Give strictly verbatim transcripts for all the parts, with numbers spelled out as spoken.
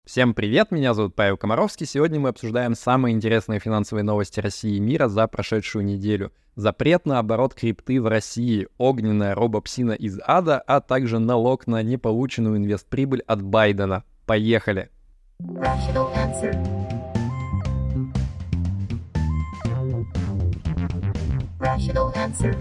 Всем привет, меня зовут Павел Комаровский. Сегодня мы обсуждаем самые интересные финансовые новости России и мира за прошедшую неделю. Запрет на оборот крипты в России, огненная робопсина из ада, а также налог на неполученную инвестприбыль от Байдена. Поехали! Rational answer. Rational answer.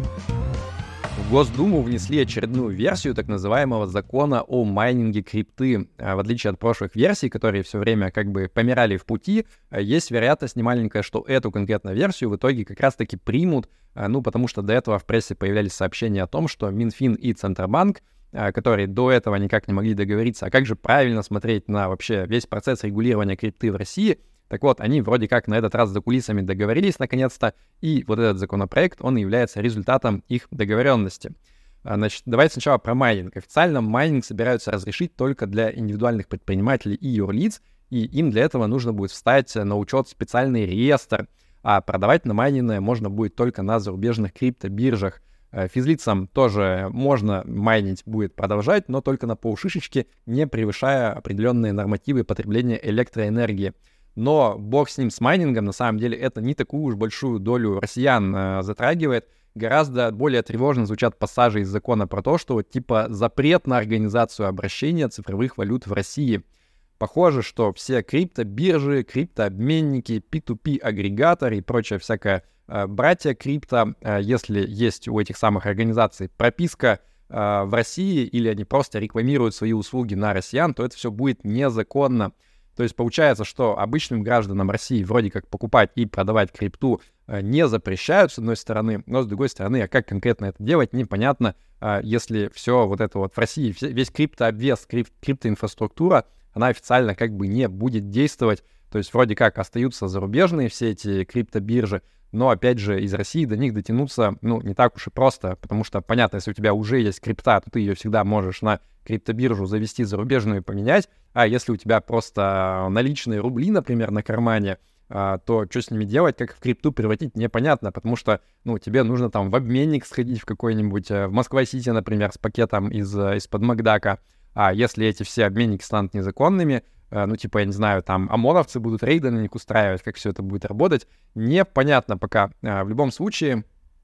В Госдуму внесли очередную версию так называемого закона о майнинге крипты. В отличие от прошлых версий, которые все время как бы помирали в пути, есть вероятность немаленькая, что эту конкретную версию в итоге как раз-таки примут, ну, потому что до этого в прессе появлялись сообщения о том, что Минфин и Центробанк, которые до этого никак не могли договориться, а как же правильно смотреть на вообще весь процесс регулирования крипты в России. Так вот, они вроде как на этот раз за кулисами договорились наконец-то, и вот этот законопроект, он является результатом их договоренности. Значит, давайте сначала про майнинг. Официально майнинг собираются разрешить только для индивидуальных предпринимателей и юрлиц, и им для этого нужно будет встать на учет в специальный реестр, а продавать на майненное можно будет только на зарубежных криптобиржах. Физлицам тоже можно майнить будет продолжать, но только на полшишечки, не превышая определенные нормативы потребления электроэнергии. Но бог с ним, с майнингом, на самом деле это не такую уж большую долю россиян э, затрагивает. Гораздо более тревожно звучат пассажи из закона про то, что вот типа запрет на организацию обращения цифровых валют в России. Похоже, что все криптобиржи, криптообменники, пи ту пи-агрегаторы и прочее всякое э, братья крипто, э, если есть у этих самых организаций прописка э, в России или они просто рекламируют свои услуги на россиян, то это все будет незаконно. То есть получается, что обычным гражданам России вроде как покупать и продавать крипту не запрещают, с одной стороны, но с другой стороны, а как конкретно это делать, непонятно, если все вот это вот в России, весь криптообвес, крип, криптоинфраструктура, она официально как бы не будет действовать. То есть вроде как остаются зарубежные все эти криптобиржи, но опять же из России до них дотянуться, ну, не так уж и просто, потому что, понятно, если у тебя уже есть крипта, то ты ее всегда можешь на криптобиржу завести зарубежную и поменять, а если у тебя просто наличные рубли, например, на кармане, то что с ними делать, как в крипту превратить, непонятно, потому что, ну, тебе нужно там в обменник сходить в какой-нибудь, в Москва-Сити, например, с пакетом из, из-под Макдака, а если эти все обменники станут незаконными, ну, типа, я не знаю, там, ОМОНовцы будут рейды на них устраивать, как все это будет работать, непонятно пока. В любом случае,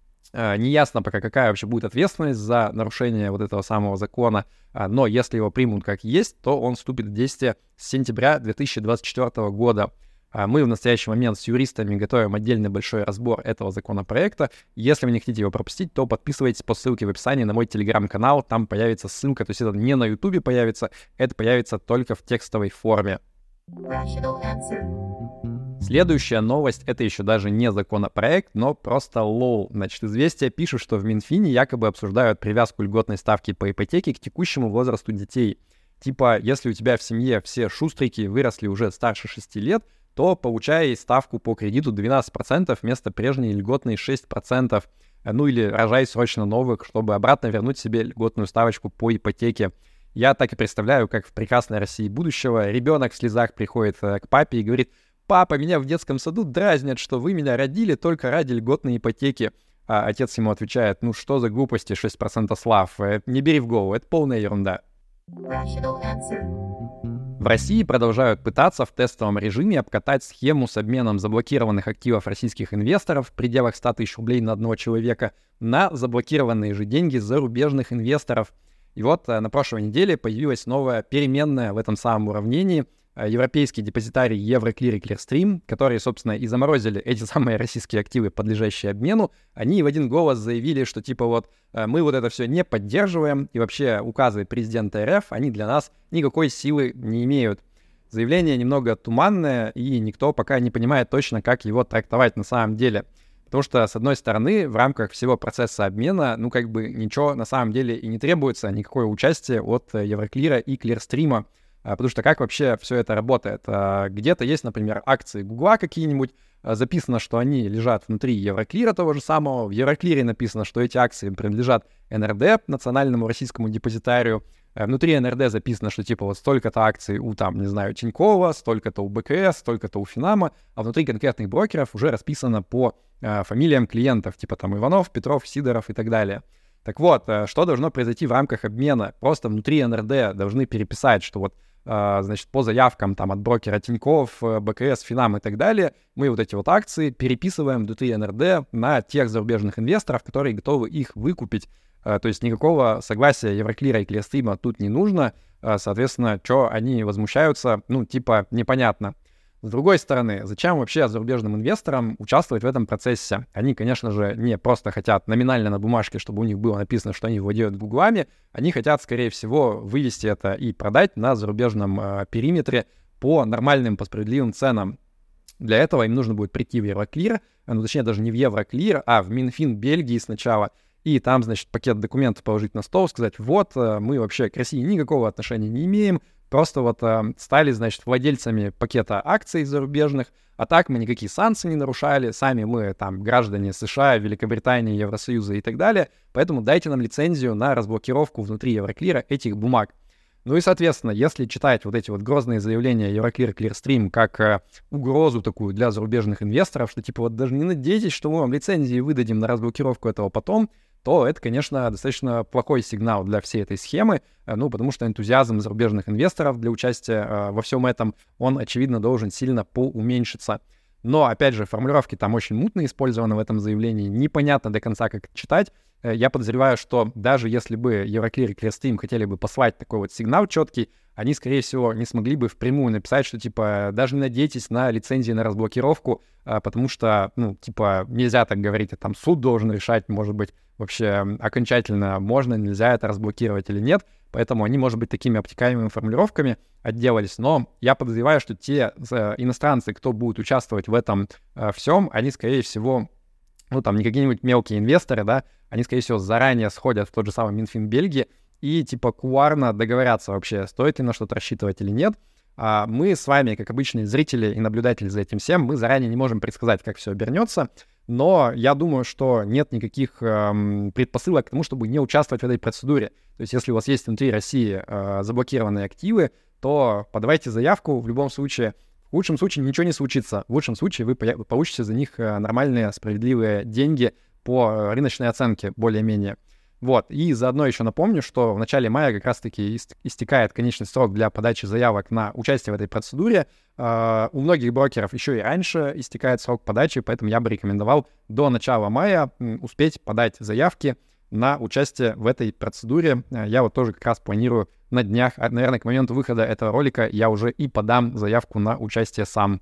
неясно пока, какая вообще будет ответственность за нарушение вот этого самого закона, но если его примут как есть, то он вступит в действие с сентября две тысячи двадцать четвёртого года. Мы в настоящий момент с юристами готовим отдельный большой разбор этого законопроекта. Если вы не хотите его пропустить, то подписывайтесь по ссылке в описании на мой телеграм-канал. Там появится ссылка, то есть это не на ютубе появится, это появится только в текстовой форме. Следующая новость — это еще даже не законопроект, но просто лол. Значит, «Известия» пишут, что в Минфине якобы обсуждают привязку льготной ставки по ипотеке к текущему возрасту детей. Типа, если у тебя в семье все шустрики выросли уже старше шести лет, то получай ставку по кредиту двенадцать процентов вместо прежней льготной шесть процентов. Ну или рожай срочно новых, чтобы обратно вернуть себе льготную ставочку по ипотеке. Я так и представляю, как в прекрасной России будущего ребенок в слезах приходит к папе и говорит: «Папа, меня в детском саду дразнят, что вы меня родили только ради льготной ипотеки». А отец ему отвечает: «Ну что за глупости, шесть процентов слав, не бери в голову, это полная ерунда». В России продолжают пытаться в тестовом режиме обкатать схему с обменом заблокированных активов российских инвесторов в пределах ста тысяч рублей на одного человека на заблокированные же деньги зарубежных инвесторов. И вот на прошлой неделе появилась новая переменная в этом самом уравнении. Европейский депозитарий Euroclear и Clearstream, которые, собственно, и заморозили эти самые российские активы, подлежащие обмену, они в один голос заявили, что типа вот мы вот это все не поддерживаем, и вообще указы президента эр эф, они для нас никакой силы не имеют. Заявление немного туманное, и никто пока не понимает точно, как его трактовать на самом деле. Потому что, с одной стороны, в рамках всего процесса обмена, ну как бы ничего на самом деле и не требуется, никакое участие от Euroclear и Clearstream. Потому что как вообще все это работает? Где-то есть, например, акции Гугла какие-нибудь, записано, что они лежат внутри Евроклира того же самого, в Евроклире написано, что эти акции принадлежат эн эр дэ, Национальному российскому депозитарию, внутри эн эр дэ записано, что типа вот столько-то акций у, там, не знаю, Тинькова, столько-то у бэ ка эс, столько-то у Финама, а внутри конкретных брокеров уже расписано по э, фамилиям клиентов, типа там Иванов, Петров, Сидоров и так далее. Так вот, что должно произойти в рамках обмена? Просто внутри эн эр дэ должны переписать, что вот значит, по заявкам там от брокера Тинькофф, БКС, Финам и так далее, мы вот эти вот акции переписываем внутри эн эр дэ на тех зарубежных инвесторов, которые готовы их выкупить. То есть никакого согласия Евроклира и Клирстрима тут не нужно. Соответственно, что они возмущаются, ну, типа, непонятно. С другой стороны, зачем вообще зарубежным инвесторам участвовать в этом процессе? Они, конечно же, не просто хотят номинально на бумажке, чтобы у них было написано, что они владеют гуглами. Они хотят, скорее всего, вывести это и продать на зарубежном э, периметре по нормальным, по справедливым ценам. Для этого им нужно будет прийти в Евроклир, ну, точнее, даже не в Евроклир, а в Минфин Бельгии сначала, и там, значит, пакет документов положить на стол, сказать, вот, мы вообще к России никакого отношения не имеем, просто вот э, стали, значит, владельцами пакета акций зарубежных, а так мы никакие санкции не нарушали, сами мы там граждане США, Великобритании, Евросоюза и так далее, поэтому дайте нам лицензию на разблокировку внутри Евроклира этих бумаг. Ну и, соответственно, если читать вот эти вот грозные заявления Евроклир, Клирстрим как э, угрозу такую для зарубежных инвесторов, что типа вот даже не надейтесь, что мы вам лицензии выдадим на разблокировку этого потом, то это, конечно, достаточно плохой сигнал для всей этой схемы, ну, потому что энтузиазм зарубежных инвесторов для участия э, во всем этом, он, очевидно, должен сильно поуменьшиться. Но, опять же, формулировки там очень мутно использованы в этом заявлении, непонятно до конца, как читать. Я подозреваю, что даже если бы Евроклир и Клирстрим хотели бы послать такой вот сигнал четкий, они, скорее всего, не смогли бы впрямую написать, что, типа, даже не надейтесь на лицензии на разблокировку, потому что, ну, типа, нельзя так говорить, а там суд должен решать, может быть, вообще окончательно можно, нельзя это разблокировать или нет. Поэтому они, может быть, такими обтекаемыми формулировками отделались. Но я подозреваю, что те иностранцы, кто будет участвовать в этом всем, они, скорее всего, ну, там, не какие-нибудь мелкие инвесторы, да, они, скорее всего, заранее сходят в тот же самый Минфин Бельгии и, типа, кулуарно договорятся вообще, стоит ли на что-то рассчитывать или нет. А мы с вами, как обычные зрители и наблюдатели за этим всем, мы заранее не можем предсказать, как все обернется, но я думаю, что нет никаких эм, предпосылок к тому, чтобы не участвовать в этой процедуре. То есть если у вас есть внутри России э, заблокированные активы, то подавайте заявку, в любом случае. В лучшем случае ничего не случится. В лучшем случае вы получите за них нормальные, справедливые деньги по рыночной оценке, более-менее. Вот. И заодно еще напомню, что в начале мая как раз-таки истекает конечный срок для подачи заявок на участие в этой процедуре. Uh, у многих брокеров еще и раньше истекает срок подачи, поэтому я бы рекомендовал до начала мая успеть подать заявки на участие в этой процедуре. Я вот тоже как раз планирую на днях, наверное, к моменту выхода этого ролика я уже и подам заявку на участие сам.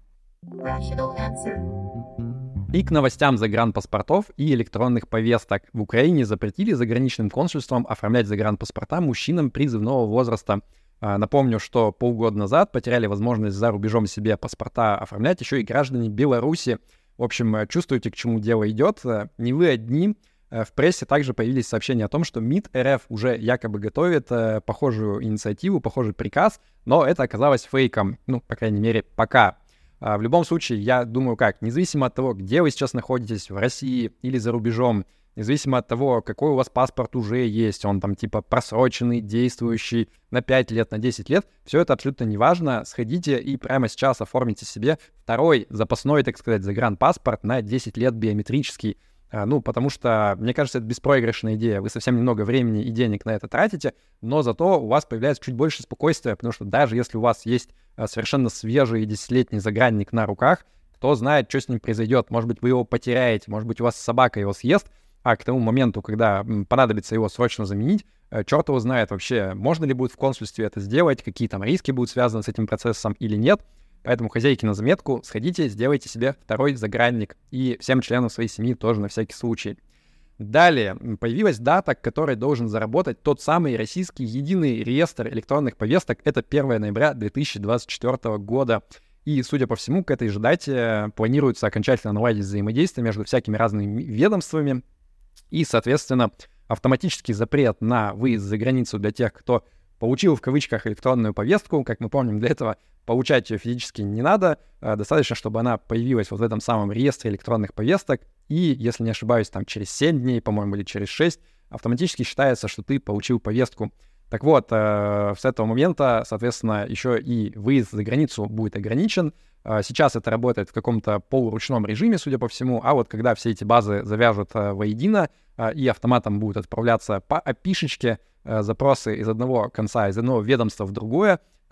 И к новостям загранпаспортов и электронных повесток. В Украине запретили заграничным консульствам оформлять загранпаспорта мужчинам призывного возраста. Напомню, что полгода назад потеряли возможность за рубежом себе паспорта оформлять еще и граждане Беларуси. В общем, чувствуете, к чему дело идет. Не вы одни. В прессе также появились сообщения о том, что МИД эр эф уже якобы готовит э, похожую инициативу, похожий приказ, но это оказалось фейком, ну, по крайней мере, пока. А в любом случае, я думаю, как, независимо от того, где вы сейчас находитесь, в России или за рубежом, независимо от того, какой у вас паспорт уже есть, он там типа просроченный, действующий на пять лет, на десять лет, все это абсолютно не важно. Сходите и прямо сейчас оформите себе второй запасной, так сказать, загранпаспорт на десять лет биометрический. Ну, потому что, мне кажется, это беспроигрышная идея. Вы совсем немного времени и денег на это тратите, но зато у вас появляется чуть больше спокойствия, потому что даже если у вас есть совершенно свежий десятилетний загранник на руках, кто знает, что с ним произойдет. Может быть, вы его потеряете, может быть, у вас собака его съест, а к тому моменту, когда понадобится его срочно заменить, черт его знает вообще, можно ли будет в консульстве это сделать, какие там риски будут связаны с этим процессом или нет. Поэтому, хозяйки, на заметку, сходите, сделайте себе второй загранник. И всем членам своей семьи тоже на всякий случай. Далее появилась дата, к которой должен заработать тот самый российский единый реестр электронных повесток. Это первое ноября две тысячи двадцать четвёртого года. И, судя по всему, к этой же дате планируется окончательно наладить взаимодействие между всякими разными ведомствами. И, соответственно, автоматический запрет на выезд за границу для тех, кто получил в кавычках электронную повестку. Как мы помним, для этого получать ее физически не надо. Достаточно, чтобы она появилась вот в этом самом реестре электронных повесток. И, если не ошибаюсь, там через семь дней, по-моему, или через шесть, автоматически считается, что ты получил повестку. Так вот, с этого момента, соответственно, еще и выезд за границу будет ограничен. Сейчас это работает в каком-то полуручном режиме, судя по всему, а вот когда все эти базы завяжут воедино и автоматом будут отправляться по эй пи-шечке запросы из одного конца, из одного ведомства в другое,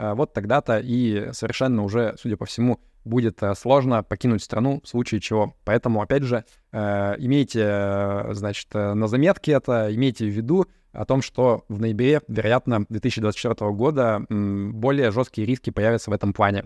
вот тогда-то и совершенно уже, судя по всему, будет сложно покинуть страну в случае чего. Поэтому, опять же, имейте, значит, на заметке это, имейте в виду о том, что в ноябре, вероятно, две тысячи двадцать четвёртого года более жесткие риски появятся в этом плане.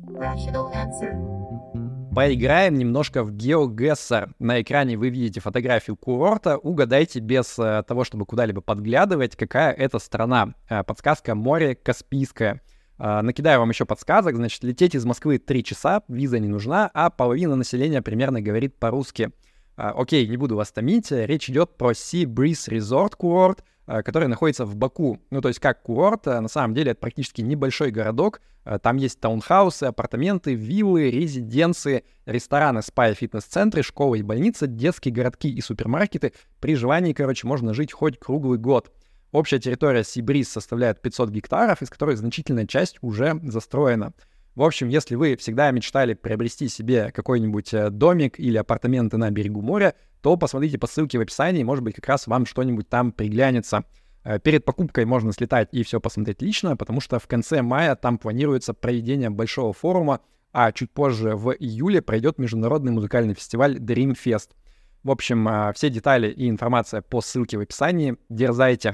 Поиграем немножко в GeoGuessr. На экране вы видите фотографию курорта. Угадайте без э, того, чтобы куда-либо подглядывать, какая это страна. Э, подсказка: море Каспийское. Э, накидаю вам еще подсказок. Значит, лететь из Москвы три часа, виза не нужна, а половина населения примерно говорит по-русски. Э, окей, не буду вас томить. Речь идет про Sea Breeze Resort курорт, э, который находится в Баку. Ну, то есть как курорт, э, на самом деле это практически небольшой городок. Там есть таунхаусы, апартаменты, виллы, резиденции, рестораны, спа и фитнес-центры, школы и больницы, детские городки и супермаркеты. При желании, короче, можно жить хоть круглый год. Общая территория Sea Breeze составляет пятьсот гектаров, из которых значительная часть уже застроена. В общем, если вы всегда мечтали приобрести себе какой-нибудь домик или апартаменты на берегу моря, то посмотрите по ссылке в описании, может быть, как раз вам что-нибудь там приглянется. Перед покупкой можно слетать и все посмотреть лично, потому что в конце мая там планируется проведение большого форума, а чуть позже, в июле, пройдет международный музыкальный фестиваль Dreamfest. В общем, все детали и информация по ссылке в описании. Дерзайте!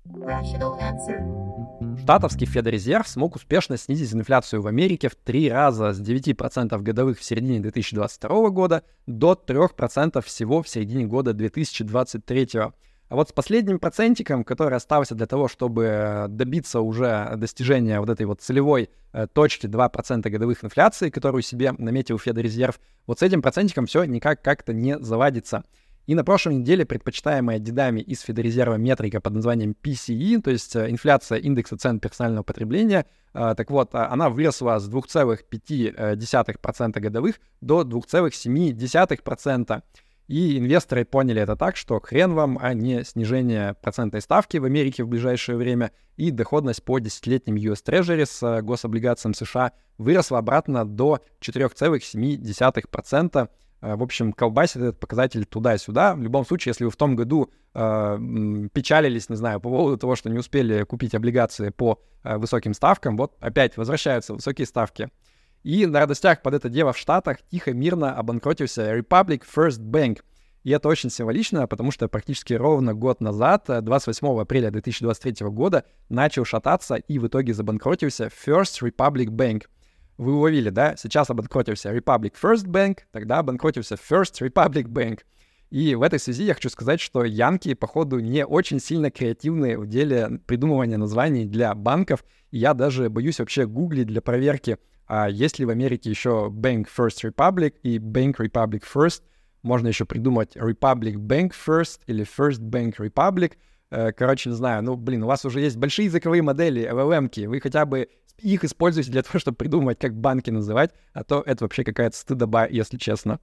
Штатовский Федрезерв смог успешно снизить инфляцию в Америке в три раза, с девяти процентов годовых в середине две тысячи двадцать второго года до трёх процентов всего в середине года две тысячи двадцать третьего. А вот с последним процентиком, который остался для того, чтобы добиться уже достижения вот этой вот целевой э, точки два процента годовых инфляции, которую себе наметил Федрезерв, вот с этим процентиком все никак как-то не заладится. И на прошлой неделе предпочитаемая дедами из Федрезерва метрика под названием пи си и, то есть э, инфляция индекса цен персонального потребления, э, так вот, она выросла с двух целых пяти десятых процента годовых до двух целых семи десятых процента. И инвесторы поняли это так, что хрен вам, а не снижение процентной ставки в Америке в ближайшее время, и доходность по десятилетним ю эс Treasury с гособлигациям США выросла обратно до четырех целых семи десятых процента. В общем, колбасит этот показатель туда-сюда. В любом случае, если вы в том году э, печалились, не знаю, по поводу того, что не успели купить облигации по э, высоким ставкам, вот опять возвращаются высокие ставки. И на радостях под это дело в Штатах тихо, мирно обанкротился Republic First Bank. И это очень символично, потому что практически ровно год назад, двадцать восьмого апреля две тысячи двадцать третьего года, начал шататься и в итоге забанкротился First Republic Bank. Вы уловили, да? Сейчас обанкротился Republic First Bank, тогда обанкротился First Republic Bank. И в этой связи я хочу сказать, что янки, походу, не очень сильно креативные в деле придумывания названий для банков. И я даже боюсь вообще гуглить для проверки, а есть ли в Америке еще Bank First Republic и Bank Republic First. Можно еще придумать Republic Bank First или First Bank Republic. Короче, не знаю, ну, блин, у вас уже есть большие языковые модели, эл эл эм-ки. Вы хотя бы их используете для того, чтобы придумать, как банки называть, а то это вообще какая-то стыдоба, если честно.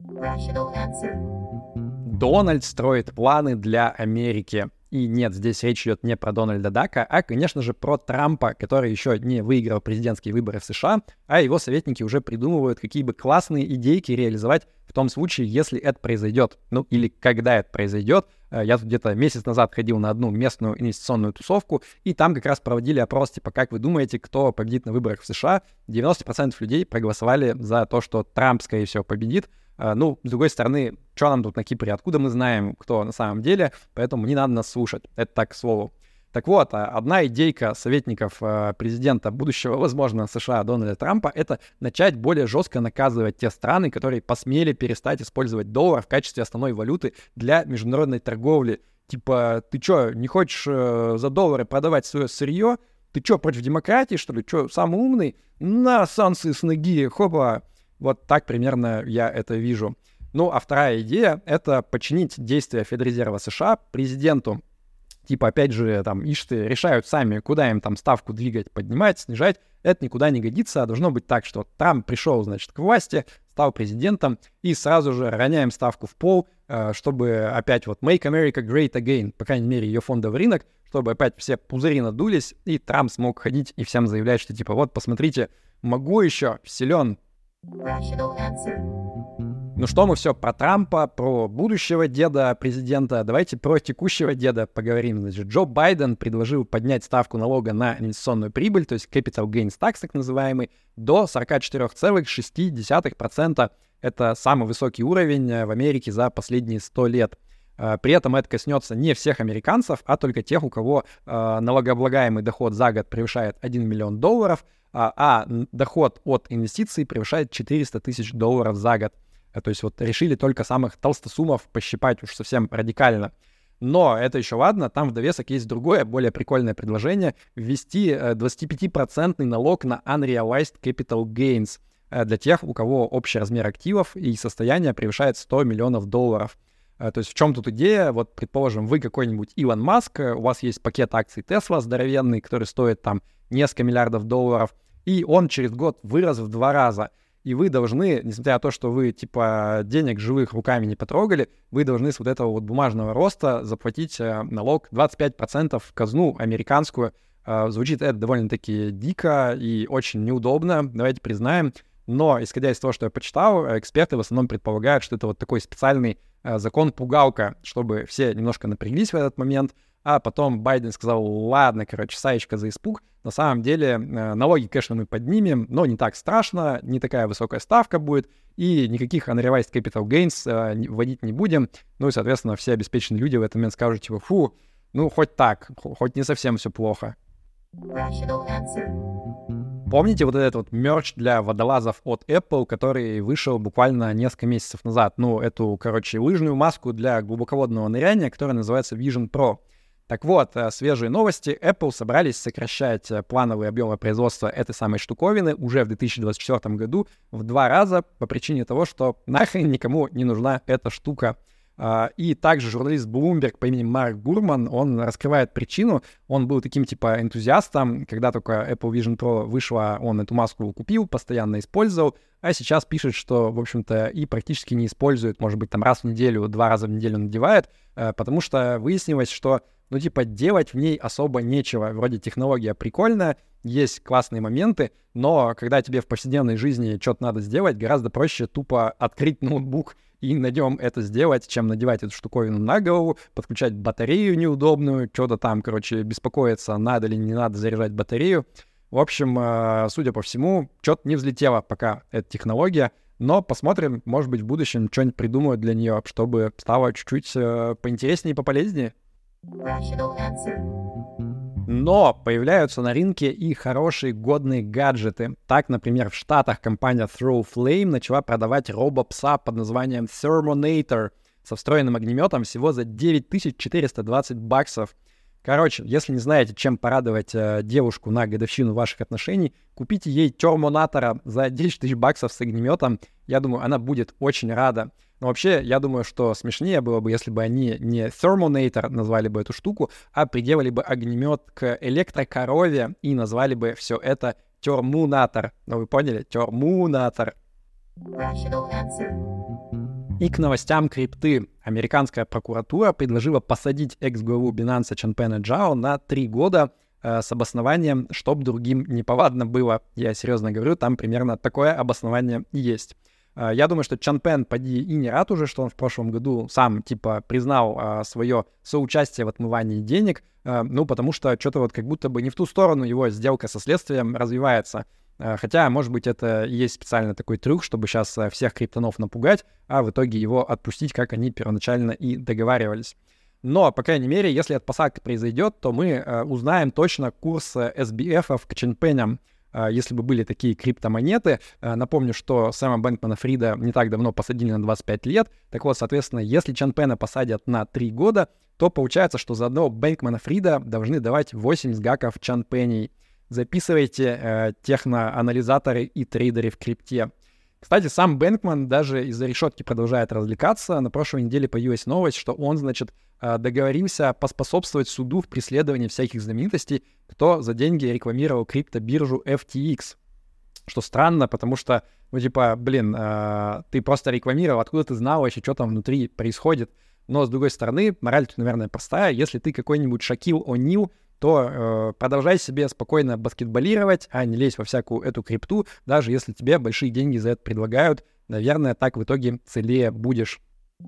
Дональд строит планы для Америки. И нет, здесь речь идет не про Дональда Дака, а, конечно же, про Трампа, который еще не выиграл президентские выборы в США, а его советники уже придумывают, какие бы классные идейки реализовать в том случае, если это произойдет. Ну, или когда это произойдет. Я тут где-то месяц назад ходил на одну местную инвестиционную тусовку, и там как раз проводили опрос, типа, как вы думаете, кто победит на выборах в США? девяносто процентов людей проголосовали за то, что Трамп, скорее всего, победит. Ну, с другой стороны, что нам тут на Кипре? Откуда мы знаем, кто на самом деле? Поэтому не надо нас слушать. Это так, к слову. Так вот, одна идейка советников президента будущего, возможно, США Дональда Трампа — это начать более жестко наказывать те страны, которые посмели перестать использовать доллар в качестве основной валюты для международной торговли. Типа, ты что, не хочешь за доллары продавать свое сырье? Ты что, против демократии, что ли? Что, самый умный? На, санкции с ноги, хопа! Вот так примерно я это вижу. Ну, а вторая идея — это подчинить действия Федрезерва США президенту. Типа, опять же, там, ишь ты, решают сами, куда им там ставку двигать, поднимать, снижать. Это никуда не годится. Должно быть так, что Трамп пришел, значит, к власти, стал президентом, и сразу же роняем ставку в пол, чтобы опять вот make America great again, по крайней мере, ее фондовый рынок, чтобы опять все пузыри надулись, и Трамп смог ходить и всем заявлять, что типа, вот, посмотрите, могу еще, силен. Ну что, мы все про Трампа, про будущего деда президента. Давайте про текущего деда поговорим. Значит, Джо Байден предложил поднять ставку налога на инвестиционную прибыль, то есть capital gains tax, так называемый, до сорок четыре целых шесть десятых процента. Это самый высокий уровень в Америке за последние сто лет. При этом это коснется не всех американцев, а только тех, у кого налогооблагаемый доход за год превышает один миллион долларов, а доход от инвестиций превышает четыреста тысяч долларов за год. То есть вот решили только самых толстосумов пощипать уж совсем радикально. Но это еще ладно, там в довесок есть другое, более прикольное предложение — ввести двадцатипятипроцентный налог на unrealized capital gains для тех, у кого общий размер активов и состояния превышает сто миллионов долларов. То есть в чем тут идея? Вот, предположим, вы какой-нибудь Илон Маск, у вас есть пакет акций Tesla здоровенный, который стоит там несколько миллиардов долларов, и он через год вырос в два раза. И вы должны, несмотря на то, что вы, типа, денег живых руками не потрогали, вы должны с вот этого вот бумажного роста заплатить э, налог двадцать пять процентов в казну американскую. Э, звучит это довольно-таки дико и очень неудобно, давайте признаем. Но, исходя из того, что я почитал, эксперты в основном предполагают, что это вот такой специальный э, закон-пугалка, чтобы все немножко напряглись в этот момент, а потом Байден сказал: ладно, короче, саечка за испуг. На самом деле э, налоги, конечно, мы поднимем, но не так страшно, не такая высокая ставка будет, и никаких unrealized capital gains э, вводить не будем. Ну и, соответственно, все обеспеченные люди в этот момент скажут, типа, фу, ну хоть так, хоть не совсем все плохо. Помните вот этот вот мерч для водолазов от Apple, который вышел буквально несколько месяцев назад? Ну, эту, короче, лыжную маску для глубоководного ныряния, которая называется Vision Pro. Так вот, свежие новости. Apple собрались сокращать плановые объемы производства этой самой штуковины уже в две тысячи двадцать четвёртом году в два раза по причине того, что нахрен никому не нужна эта штука. И также журналист Bloomberg по имени Марк Гурман, он раскрывает причину. Он был таким типа энтузиастом. Когда только Apple Vision Pro вышла, он эту маску купил, постоянно использовал. А сейчас пишет, что, в общем-то, и практически не использует. Может быть, там раз в неделю, два раза в неделю надевает. Потому что выяснилось, что, ну, типа, делать в ней особо нечего. Вроде технология прикольная, есть классные моменты, но когда тебе в повседневной жизни что-то надо сделать, гораздо проще тупо открыть ноутбук и на нем это сделать, чем надевать эту штуковину на голову, подключать батарею неудобную, что-то там, короче, беспокоиться, надо ли не надо заряжать батарею. В общем, судя по всему, что-то не взлетело пока эта технология, но посмотрим, может быть, в будущем что-нибудь придумают для нее, чтобы стало чуть-чуть поинтереснее и пополезнее. Но появляются на рынке и хорошие годные гаджеты. Так, например, в Штатах компания Throw Flame начала продавать робопса под названием Thermonator со встроенным огнеметом всего за девять тысяч четыреста двадцать баксов. Короче, если не знаете, чем порадовать э, девушку на годовщину ваших отношений, купите ей термонатора за десять тысяч баксов с огнеметом. Я думаю, она будет очень рада. Но вообще, я думаю, что смешнее было бы, если бы они не Thermonator назвали бы эту штуку, а приделали бы огнемет к электрокорове и назвали бы все это термунатор. Ну, вы поняли? Термунатор. И к новостям крипты. Американская прокуратура предложила посадить экс-главу Binance Чанпэна Джао на три года э, с обоснованием, чтоб другим неповадно было. Я серьезно говорю, там примерно такое обоснование и есть. Э, я думаю, что Чанпэн, поди, и не рад уже, что он в прошлом году сам, типа, признал э, свое соучастие в отмывании денег, э, ну, потому что что-то вот как будто бы не в ту сторону его сделка со следствием развивается. Хотя, может быть, это и есть специально такой трюк, чтобы сейчас всех криптонов напугать, а в итоге его отпустить, как они первоначально и договаривались. Но, по крайней мере, если эта посадка произойдет, то мы э, узнаем точно курс эс би эф к Чанпэням, э, если бы были такие криптомонеты. Э, напомню, что Сэма Бэнкмана-Фрида не так давно посадили на двадцать пять лет. Так вот, соответственно, если Чанпэна посадят на три года, то получается, что за одного Бэнкмана-Фрида должны давать восемьдесят гаков Чанпэней. Записывайте э, техноанализаторы и трейдеры в крипте. Кстати, сам Бэнкман даже из-за решетки продолжает развлекаться. На прошлой неделе появилась новость, что он, значит, э, договорился поспособствовать суду в преследовании всяких знаменитостей, кто за деньги рекламировал криптобиржу эф ти экс. Что странно, потому что, ну, типа, блин, э, ты просто рекламировал, откуда ты знал вообще, что там внутри происходит. Но, с другой стороны, мораль тут, наверное, простая. Если ты какой-нибудь Шакил О'Нил, то э, продолжай себе спокойно баскетболировать, а не лезь во всякую эту крипту, даже если тебе большие деньги за это предлагают. наверное, так в итоге целее будешь.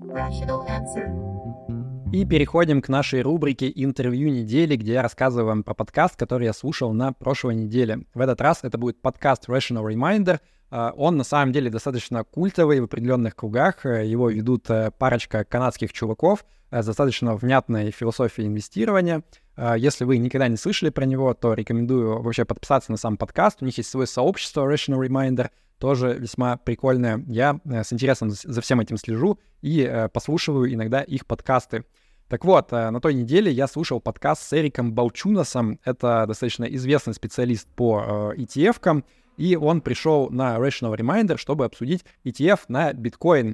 И переходим к нашей рубрике «Интервью недели», где я рассказываю вам про подкаст, который я слушал на прошлой неделе. В этот раз это будет подкаст Rational Reminder. Он на самом деле достаточно культовый в определенных кругах. Его ведут парочка канадских чуваков с достаточно внятной философией инвестирования. Если вы никогда не слышали про него, то рекомендую вообще подписаться на сам подкаст. У них есть свое сообщество Rational Reminder, тоже весьма прикольное. Я с интересом за всем этим слежу и послушиваю иногда их подкасты. Так вот, на той неделе я слушал подкаст с Эриком Балчунасом. Это достаточно известный специалист по и ти эф-кам. И он пришел на Rational Reminder, чтобы обсудить и ти эф на биткоин.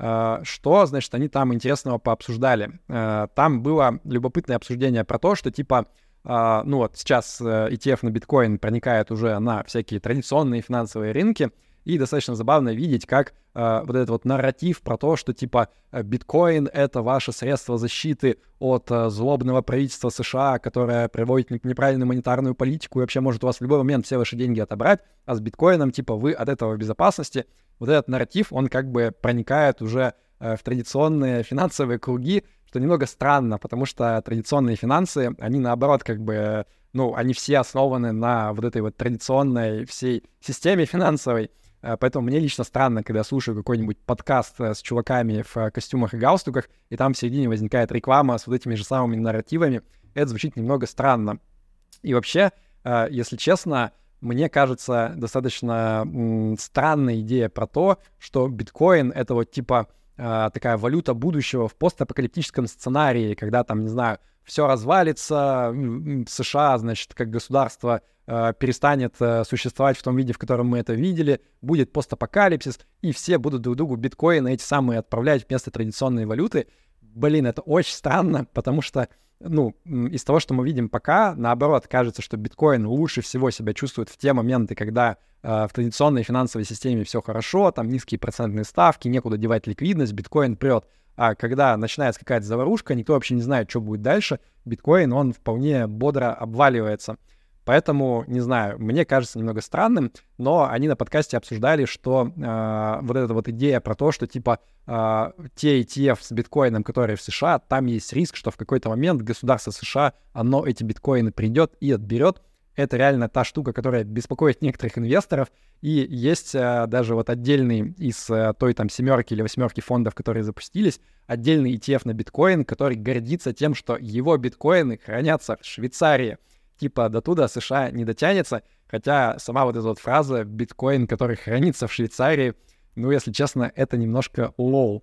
Что, значит, они там интересного пообсуждали? Там было любопытное обсуждение про то, что типа, ну вот сейчас и ти эф на биткоин проникает уже на всякие традиционные финансовые рынки, и достаточно забавно видеть, как э, вот этот вот нарратив про то, что типа биткоин — это ваше средство защиты от э, злобного правительства США, которое приводит к неправильную монетарную политику и вообще может у вас в любой момент все ваши деньги отобрать, а с биткоином типа вы от этого в безопасности. Вот этот нарратив, он как бы проникает уже э, в традиционные финансовые круги, что немного странно, потому что традиционные финансы, они наоборот как бы, ну, они все основаны на вот этой вот традиционной всей системе финансовой. Поэтому мне лично странно, когда я слушаю какой-нибудь подкаст с чуваками в костюмах и галстуках, и там в середине возникает реклама с вот этими же самыми нарративами. Это звучит немного странно. И вообще, если честно, мне кажется достаточно м, странная идея про то, что биткоин — это вот типа такая валюта будущего в постапокалиптическом сценарии, когда там, не знаю, все развалится, США, значит, как государство э, перестанет э, существовать в том виде, в котором мы это видели, будет постапокалипсис, и все будут друг другу биткоины эти самые отправлять вместо традиционной валюты. Блин, это очень странно, потому что, ну, из того, что мы видим пока, наоборот, кажется, что биткоин лучше всего себя чувствует в те моменты, когда э, в традиционной финансовой системе все хорошо, там низкие процентные ставки, некуда девать ликвидность, биткоин прет. А когда начинается какая-то заварушка, никто вообще не знает, что будет дальше, биткоин, он вполне бодро обваливается. Поэтому, не знаю, мне кажется немного странным, но они на подкасте обсуждали, что э, вот эта вот идея про то, что типа э, те и ти эф с биткоином, которые в США, там есть риск, что в какой-то момент государство США, оно эти биткоины придет и отберет. Это реально та штука, которая беспокоит некоторых инвесторов. И есть а, даже вот отдельный из а, той там семерки или восьмерки фондов, которые запустились, отдельный и ти эф на биткоин, который гордится тем, что его биткоины хранятся в Швейцарии. Типа до туда США не дотянется. Хотя сама вот эта вот фраза «биткоин, который хранится в Швейцарии», ну, если честно, это немножко лол.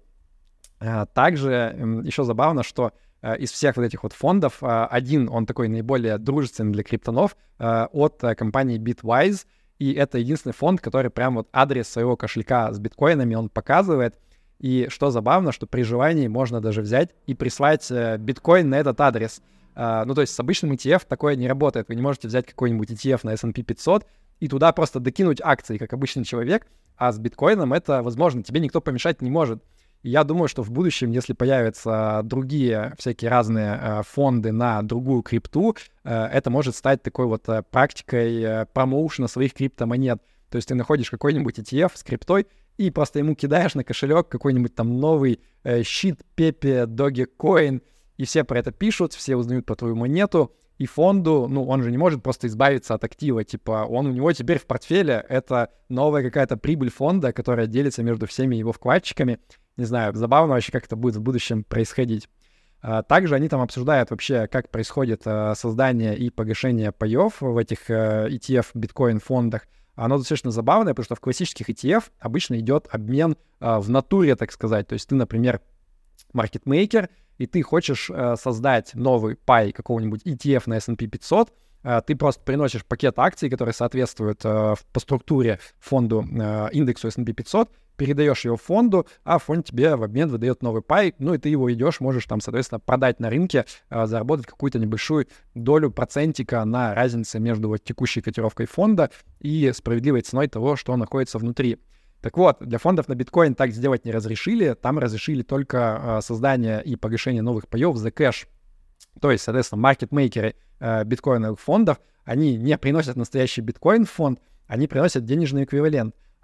А, также м, еще забавно, что из всех вот этих вот фондов один, он такой наиболее дружественный для криптонов, от компании Bitwise, и это единственный фонд, который прям вот адрес своего кошелька с биткоинами он показывает. И что забавно, что при желании можно даже взять и прислать биткоин на этот адрес. Ну, то есть с обычным и ти эф такое не работает. Вы не можете взять какой-нибудь и ти эф на эс энд пи пятьсот и туда просто докинуть акции, как обычный человек, а с биткоином это возможно, тебе никто помешать не может. И я думаю, что в будущем, если появятся другие всякие разные э, фонды на другую крипту, э, это может стать такой вот э, практикой э, промоушена своих криптомонет. То есть ты находишь какой-нибудь и ти эф с криптой и просто ему кидаешь на кошелек какой-нибудь там новый э, щит, Пепе, Dogecoin, и все про это пишут, все узнают про твою монету, и фонду, ну, он же не может просто избавиться от актива, типа, он у него теперь в портфеле, это новая какая-то прибыль фонда, которая делится между всеми его вкладчиками. Не знаю, забавно вообще, как это будет в будущем происходить. Также они там обсуждают вообще, как происходит создание и погашение паёв в этих и ти эф биткоин-фондах. Оно достаточно забавное, потому что в классических и ти эф обычно идет обмен в натуре, так сказать. То есть ты, например, маркетмейкер, и ты хочешь создать новый пай какого-нибудь и ти эф на эс энд пи пятьсот, ты просто приносишь пакет акций, которые соответствуют по структуре фонду, индексу эс энд пи пятьсот, передаешь его фонду, а фонд тебе в обмен выдает новый пай, ну и ты его идешь, можешь там, соответственно, продать на рынке, заработать какую-то небольшую долю процентика на разнице между вот текущей котировкой фонда и справедливой ценой того, что находится внутри. Так вот, для фондов на биткоин так сделать не разрешили, там разрешили только создание и погашение новых паёв за кэш. То есть, соответственно, маркетмейкеры э, биткоиновых фондов, они не приносят настоящий биткоин в фонд, они приносят денежный эквивалент.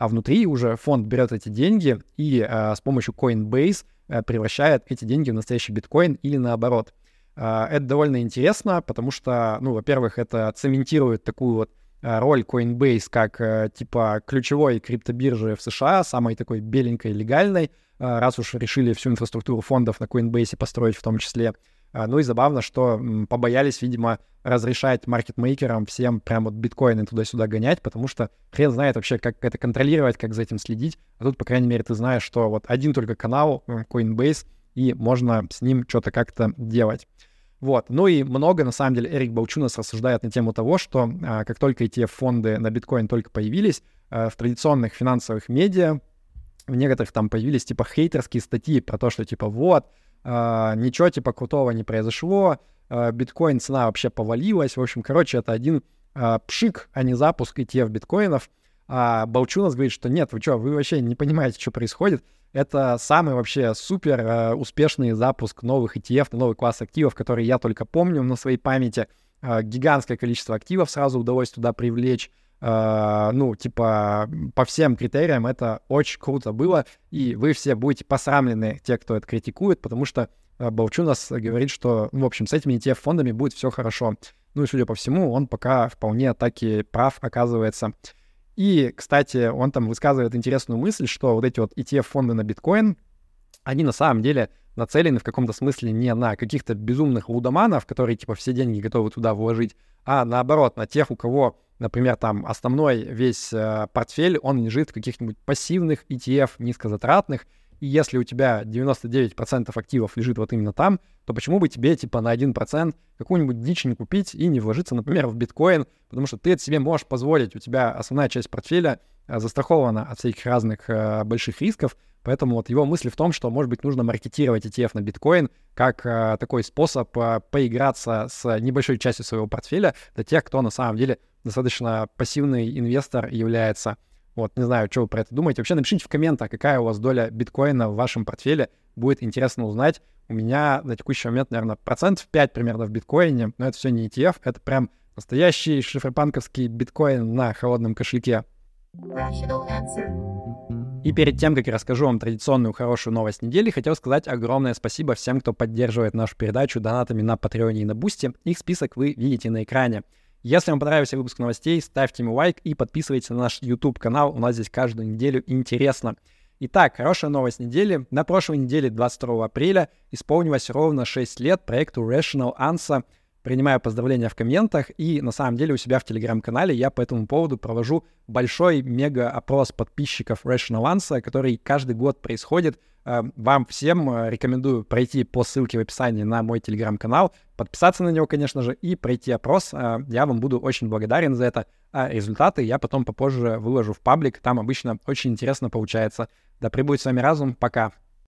а внутри уже фонд берет эти деньги и э, с помощью Coinbase э, превращает эти деньги в настоящий биткоин или наоборот. Э, это довольно интересно, потому что, ну, во-первых, это цементирует такую вот э, роль Coinbase как э, типа ключевой криптобиржи в США, самой такой беленькой, легальной, э, раз уж решили всю инфраструктуру фондов на Coinbase построить в том числе. Ну и забавно, что м, побоялись, видимо, разрешать маркетмейкерам всем прям вот биткоины туда-сюда гонять, потому что хрен знает вообще, как это контролировать, как за этим следить. А тут, по крайней мере, ты знаешь, что вот один только канал, Coinbase, и можно с ним что-то как-то делать. Вот. Ну и много, на самом деле, Эрик Балчунас рассуждает на тему того, что а, как только эти фонды на биткоин только появились, а, в традиционных финансовых медиа, в некоторых там появились типа хейтерские статьи про то, что типа вот, Uh, ничего типа крутого не произошло, uh, биткоин цена вообще повалилась. В общем, короче, это один uh, пшик, а не запуск и ти эф биткоинов. А Балчунас говорит, что нет, вы что, вы вообще не понимаете, что происходит. Это самый вообще супер uh, успешный запуск новых и ти эф, новый класс активов, который я только помню на своей памяти. Uh, гигантское количество активов сразу удалось туда привлечь. Uh, ну, типа, по всем критериям это очень круто было, и вы все будете посрамлены, те, кто это критикует, потому что uh, Балчунас говорит, что, ну, в общем, с этими и ти эф-фондами будет все хорошо. Ну, и, судя по всему, он пока вполне таки прав, оказывается. И, кстати, он там высказывает интересную мысль, что вот эти вот и ти эф-фонды на биткоин, они на самом деле нацелены в каком-то смысле не на каких-то безумных лудоманов, которые, типа, все деньги готовы туда вложить, а наоборот, на тех, у кого, например, там основной весь э, портфель, он лежит в каких-нибудь пассивных и ти эф низкозатратных, и если у тебя девяносто девять процентов активов лежит вот именно там, то почему бы тебе типа на один процент какую-нибудь дичь не купить и не вложиться, например, в биткоин, потому что ты это себе можешь позволить, у тебя основная часть портфеля э, застрахована от всяких разных э, больших рисков, поэтому вот его мысль в том, что, может быть, нужно маркетировать и ти эф на биткоин как э, такой способ э, поиграться с небольшой частью своего портфеля для тех, кто на самом деле достаточно пассивный инвестор является. Вот, не знаю, что вы про это думаете. Вообще напишите в комментах, какая у вас доля биткоина в вашем портфеле. Будет интересно узнать. У меня на текущий момент, наверное, процентов пять примерно в биткоине, но это все не и ти эф, это прям настоящий шифропанковский биткоин на холодном кошельке. И перед тем, как я расскажу вам традиционную хорошую новость недели, хотел сказать огромное спасибо всем, кто поддерживает нашу передачу донатами на Патреоне и на Бусти. Их список вы видите на экране. Если вам понравился выпуск новостей, ставьте ему лайк и подписывайтесь на наш YouTube-канал. У нас здесь каждую неделю интересно. Итак, хорошая новость недели. На прошлой неделе, двадцать второго апреля, исполнилось ровно шесть лет проекту Rational Answer. Принимаю поздравления в комментах, и на самом деле у себя в Телеграм-канале я по этому поводу провожу большой мега-опрос подписчиков Rational Answer, который каждый год происходит. Вам всем рекомендую пройти по ссылке в описании на мой Телеграм-канал, подписаться на него, конечно же, и пройти опрос. Я вам буду очень благодарен за это. А результаты я потом попозже выложу в паблик, там обычно очень интересно получается. Да пребудет с вами разум, пока!